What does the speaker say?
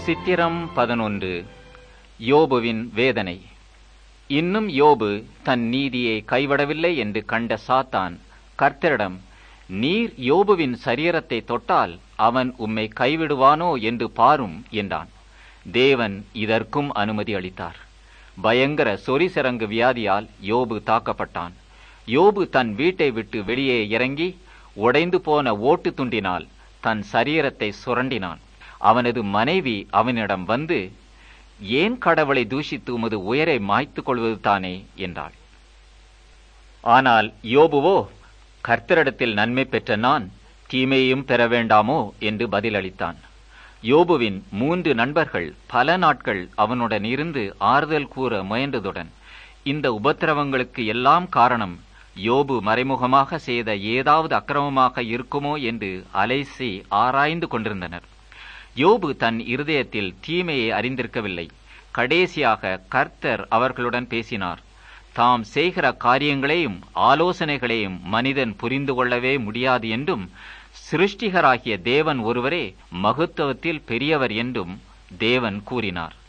சித்திரம் 11. யோபுவின் வேதனை. இன்னும் யோபு தன் நீதியை கைவிடவில்லை என்று கண்ட சாத்தான் கர்த்தரிடம், நீர் யோபுவின் சரீரத்தை தொட்டால் அவன் உம்மை கைவிடுவானோ என்று பாரும் என்றான். தேவன் இதற்கும் அனுமதி அளித்தார். பயங்கர சொரிசிரங்கு வியாதியால் யோபு தாக்கப்பட்டான். யோபு தன் வீட்டை விட்டு வெளியே இறங்கி உடைந்து போன ஓட்டு துண்டினால் தன் சரீரத்தை சுரண்டினான். அவனது மனைவி அவனிடம் வந்து, ஏன் கடவுளை தூஷித்து உமது உயிரை மாய்த்து கொள்வது தானே என்றாள். ஆனால் யோபுவோ, கர்த்தரிடத்தில் நன்மை பெற்ற நான் தீமையும் பெற வேண்டாமோ என்று பதிலளித்தான். யோபுவின் 3 நண்பர்கள் பல நாட்கள் அவனுடன் இருந்து ஆறுதல் கூற முயன்றதுடன் இந்த உபத்திரவங்களுக்கு எல்லாம் காரணம் யோபு மறைமுகமாக செய்த ஏதாவது அக்கிரமமாக இருக்குமோ என்று அலைசி ஆராய்ந்து கொண்டிருந்தனர். யோபு தன் இருதயத்தில் தீமையை அறிந்திருக்கவில்லை. கடைசியாக கர்த்தர் அவர்களுடன் பேசினார். தாம் செய்கிற காரியங்களையும் ஆலோசனைகளையும் மனிதன் புரிந்து கொள்ளவே முடியாது என்றும், சிருஷ்டிகராகிய தேவன் ஒருவரே மகத்துவத்தில் பெரியவர் என்றும் தேவன் கூறினார்.